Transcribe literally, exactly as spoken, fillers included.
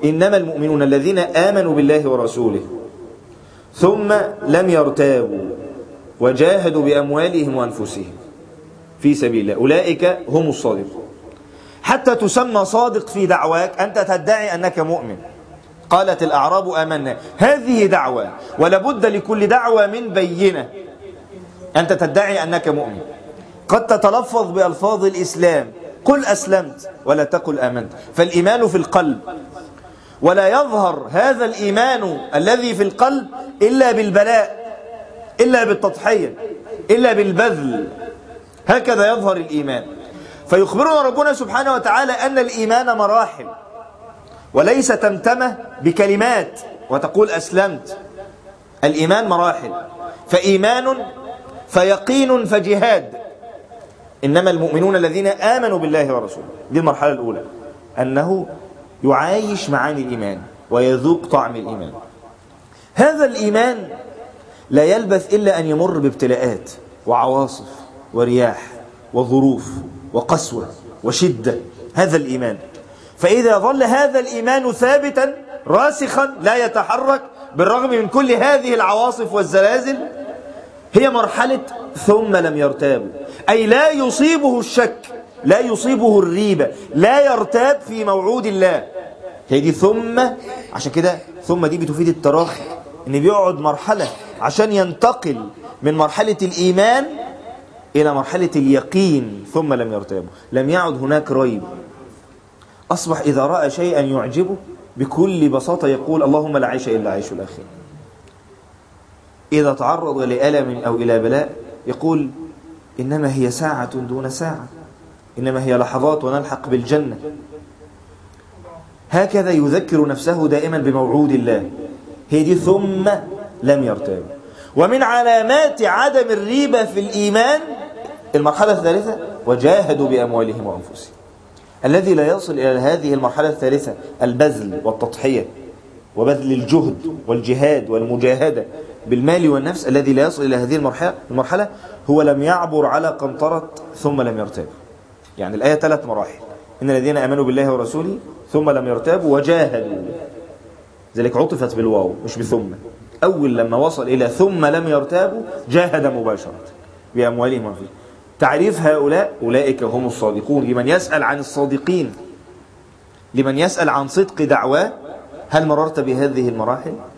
إنما المؤمنون الذين آمنوا بالله ورسوله ثم لم يرتابوا وجاهدوا بأموالهم وأنفسهم في سبيل الله أولئك هم الصادقون. حتى تسمى صادق في دعواك أنت تدعي أنك مؤمن. قالت الأعراب آمنا، هذه دعوة، ولابد لكل دعوة من بينة. أنت تدعي أنك مؤمن، قد تتلفظ بألفاظ الإسلام، قل أسلمت ولا تقل آمنت، فالإيمان في القلب، ولا يظهر هذا الإيمان الذي في القلب إلا بالبلاء، إلا بالتضحية، إلا بالبذل. هكذا يظهر الإيمان. فيخبرنا ربنا سبحانه وتعالى أن الإيمان مراحل، وليس تمتمة بكلمات وتقول أسلمت. الإيمان مراحل، فإيمان فيقين فجهاد. إنما المؤمنون الذين آمنوا بالله ورسوله، دي المرحلة الأولى، أنه يعايش معاني الإيمان ويذوق طعم الإيمان. هذا الإيمان لا يلبث إلا أن يمر بابتلاءات وعواصف ورياح وظروف وقسوة وشدة. هذا الإيمان، فإذا ظل هذا الإيمان ثابتا راسخا لا يتحرك بالرغم من كل هذه العواصف والزلازل، هي مرحلة ثم لم يرتابوا، أي لا يصيبه الشك، لا يصيبه الريبة، لا يرتاب في موعود الله. هي دي ثم. عشان كده ثم دي بتفيد التراخي، إن بيقعد مرحلة عشان ينتقل من مرحلة الإيمان إلى مرحلة اليقين. ثم لم يرتابوا، لم يعد هناك ريب. أصبح إذا رأى شيئا يعجبه بكل بساطة يقول اللهم لا عيش إلا عيش الآخرة. إذا تعرض لألم أو إلى بلاء يقول إنما هي ساعة دون ساعة، إنما هي لحظات ونلحق بالجنة. هكذا يذكر نفسه دائما بموعود الله. هي دي ثم لم يرتاب. ومن علامات عدم الريبة في الإيمان المرحلة الثالثة وجاهدوا بأموالهم وأنفسهم. الذي لا يصل إلى هذه المرحلة الثالثة، البذل والتضحية وبذل الجهد والجهاد والمجاهدة بالمال والنفس، الذي لا يصل إلى هذه المرحلة, المرحلة هو لم يعبر على قنطرة ثم لم يرتاب. يعني الآية ثلاث مراحل: إن الذين آمنوا بالله ورسوله ثم لم يرتابوا وجاهدوا، ذلك عطفت بالواو مش بثم. أول لما وصل إلى ثم لم يرتابوا جاهد مباشرة بأموالهم وأنفسهم. تعريف هؤلاء أولئك هم الصادقون. لمن يسأل عن الصادقين، لمن يسأل عن صدق دعواه، هل مررت بهذه المراحل؟